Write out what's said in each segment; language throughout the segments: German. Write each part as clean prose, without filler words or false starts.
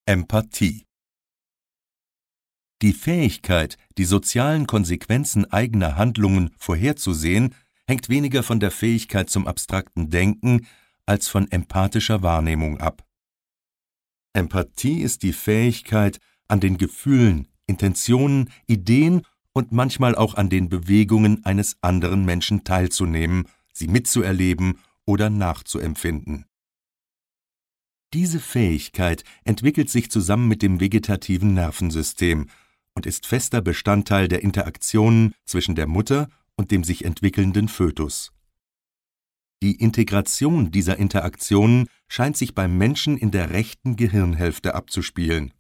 Empathie. Die Fähigkeit, die sozialen Konsequenzen eigener Handlungen vorherzusehen, hängt weniger von der Fähigkeit zum abstrakten Denken als von empathischer Wahrnehmung ab. Empathie ist die Fähigkeit, an den Gefühlen, Intentionen, Ideen und manchmal auch an den Bewegungen eines anderen Menschen teilzunehmen, sie mitzuerleben oder nachzuempfinden. Diese Fähigkeit entwickelt sich zusammen mit dem vegetativen Nervensystem und ist fester Bestandteil der Interaktionen zwischen der Mutter und dem sich entwickelnden Fötus. Die Integration dieser Interaktionen scheint sich beim Menschen in der rechten Gehirnhälfte abzuspielen.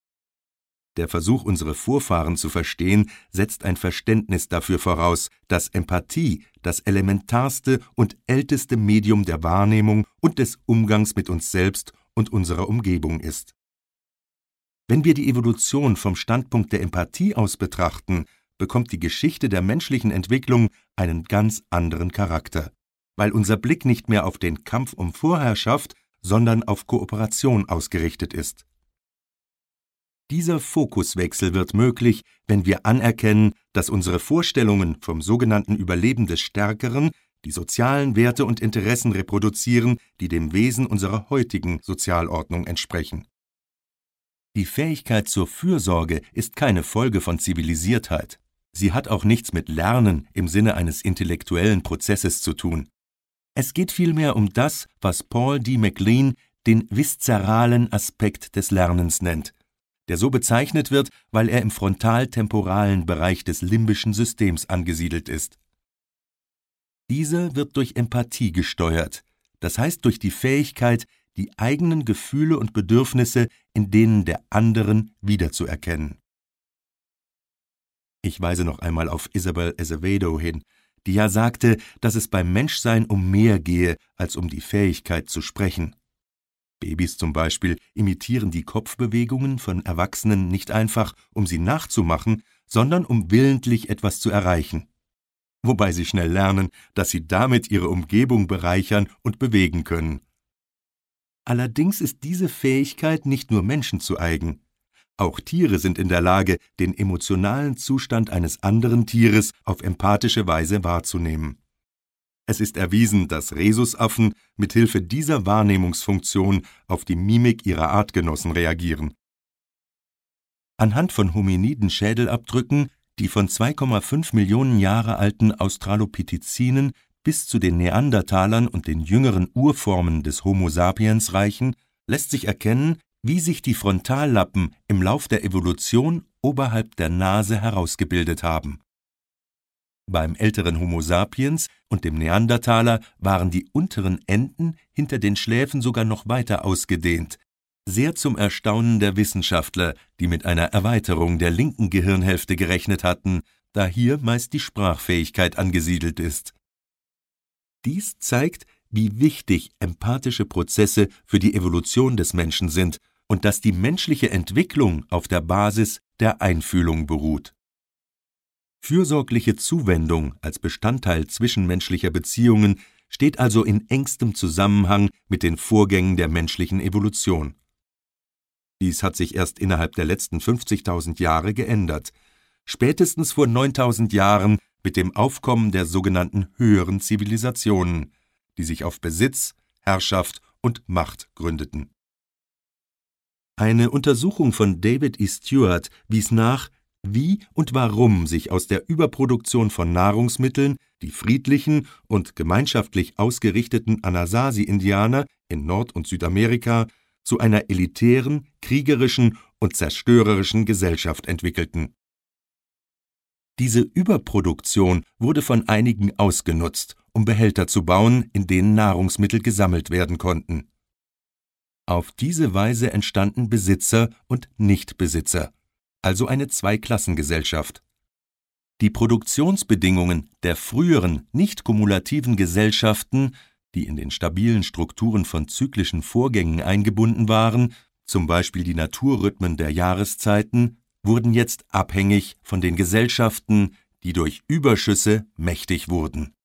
Der Versuch, unsere Vorfahren zu verstehen, setzt ein Verständnis dafür voraus, dass Empathie das elementarste und älteste Medium der Wahrnehmung und des Umgangs mit uns selbst und unserer Umgebung ist. Wenn wir die Evolution vom Standpunkt der Empathie aus betrachten, bekommt die Geschichte der menschlichen Entwicklung einen ganz anderen Charakter, weil unser Blick nicht mehr auf den Kampf um Vorherrschaft, sondern auf Kooperation ausgerichtet ist. Dieser Fokuswechsel wird möglich, wenn wir anerkennen, dass unsere Vorstellungen vom sogenannten Überleben des Stärkeren die sozialen Werte und Interessen reproduzieren, die dem Wesen unserer heutigen Sozialordnung entsprechen. Die Fähigkeit zur Fürsorge ist keine Folge von Zivilisiertheit. Sie hat auch nichts mit Lernen im Sinne eines intellektuellen Prozesses zu tun. Es geht vielmehr um das, was Paul D. MacLean den viszeralen Aspekt des Lernens nennt, der so bezeichnet wird, weil er im frontaltemporalen Bereich des limbischen Systems angesiedelt ist. Dieser wird durch Empathie gesteuert, das heißt durch die Fähigkeit, die eigenen Gefühle und Bedürfnisse in denen der anderen wiederzuerkennen. Ich weise noch einmal auf Isabel Azevedo hin, die ja sagte, dass es beim Menschsein um mehr gehe, als um die Fähigkeit zu sprechen. Babys zum Beispiel imitieren die Kopfbewegungen von Erwachsenen nicht einfach, um sie nachzumachen, sondern um willentlich etwas zu erreichen. Wobei sie schnell lernen, dass sie damit ihre Umgebung bereichern und bewegen können. Allerdings ist diese Fähigkeit nicht nur Menschen zu eigen. Auch Tiere sind in der Lage, den emotionalen Zustand eines anderen Tieres auf empathische Weise wahrzunehmen. Es ist erwiesen, dass Rhesusaffen mit Hilfe dieser Wahrnehmungsfunktion auf die Mimik ihrer Artgenossen reagieren. Anhand von Hominiden-Schädelabdrücken, die von 2,5 Millionen Jahre alten Australopithecinen bis zu den Neandertalern und den jüngeren Urformen des Homo sapiens reichen, lässt sich erkennen, wie sich die Frontallappen im Lauf der Evolution oberhalb der Nase herausgebildet haben. Beim älteren Homo sapiens und dem Neandertaler waren die unteren Enden hinter den Schläfen sogar noch weiter ausgedehnt, sehr zum Erstaunen der Wissenschaftler, die mit einer Erweiterung der linken Gehirnhälfte gerechnet hatten, da hier meist die Sprachfähigkeit angesiedelt ist. Dies zeigt, wie wichtig empathische Prozesse für die Evolution des Menschen sind und dass die menschliche Entwicklung auf der Basis der Einfühlung beruht. Fürsorgliche Zuwendung als Bestandteil zwischenmenschlicher Beziehungen steht also in engstem Zusammenhang mit den Vorgängen der menschlichen Evolution. Dies hat sich erst innerhalb der letzten 50.000 Jahre geändert, spätestens vor 9.000 Jahren mit dem Aufkommen der sogenannten höheren Zivilisationen, die sich auf Besitz, Herrschaft und Macht gründeten. Eine Untersuchung von David E. Stewart wies nach, wie und warum sich aus der Überproduktion von Nahrungsmitteln die friedlichen und gemeinschaftlich ausgerichteten Anasazi-Indianer in Nord- und Südamerika zu einer elitären, kriegerischen und zerstörerischen Gesellschaft entwickelten. Diese Überproduktion wurde von einigen ausgenutzt, um Behälter zu bauen, in denen Nahrungsmittel gesammelt werden konnten. Auf diese Weise entstanden Besitzer und Nichtbesitzer, also eine Zweiklassengesellschaft. Die Produktionsbedingungen der früheren, nicht kumulativen Gesellschaften, die in den stabilen Strukturen von zyklischen Vorgängen eingebunden waren, zum Beispiel die Naturrhythmen der Jahreszeiten, wurden jetzt abhängig von den Gesellschaften, die durch Überschüsse mächtig wurden.